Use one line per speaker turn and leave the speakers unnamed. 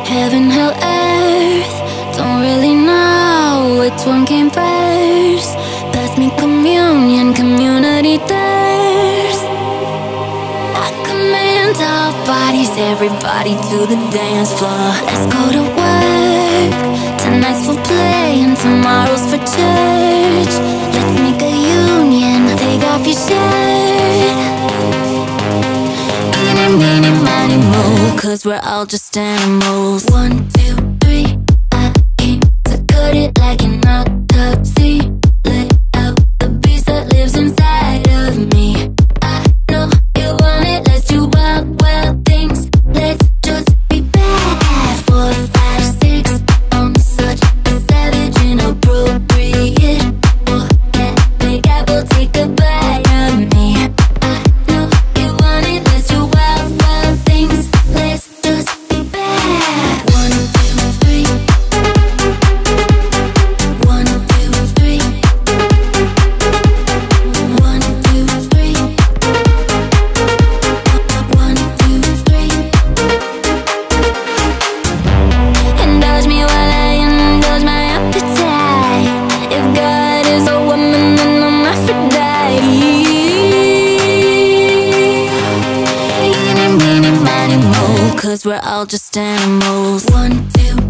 Heaven, hell, earth, don't really know which one came first. Pass me communion, community thirst. I command all bodies, everybody to the dance floor. Let's go to work, tonight's for play and tomorrow's for church. Let's make a union, take off your shirt. Eeny, meeny, miny, moe, 'cause we're all just animals. 1, 2, 3, I came to cut it like an autopsy. Let out the beast that lives inside of me. I know you want it, let's do wild, wild things. Let's just be bad. 4, 5, 6, I'm such a savage, inappropriate. Oh, cat, big apple, take a bite of me. I know you want it, let's do wild, wild things. Let's just be bad. 1, 2, 3. 1, 2, 3. 1, 2, 3. 1, 2, 3. Indulge me while I indulge my appetite. If God is a woman, then I'm Aphrodite. Eeny, meeny, miny, moe, 'cause we're all just animals. 1, 2,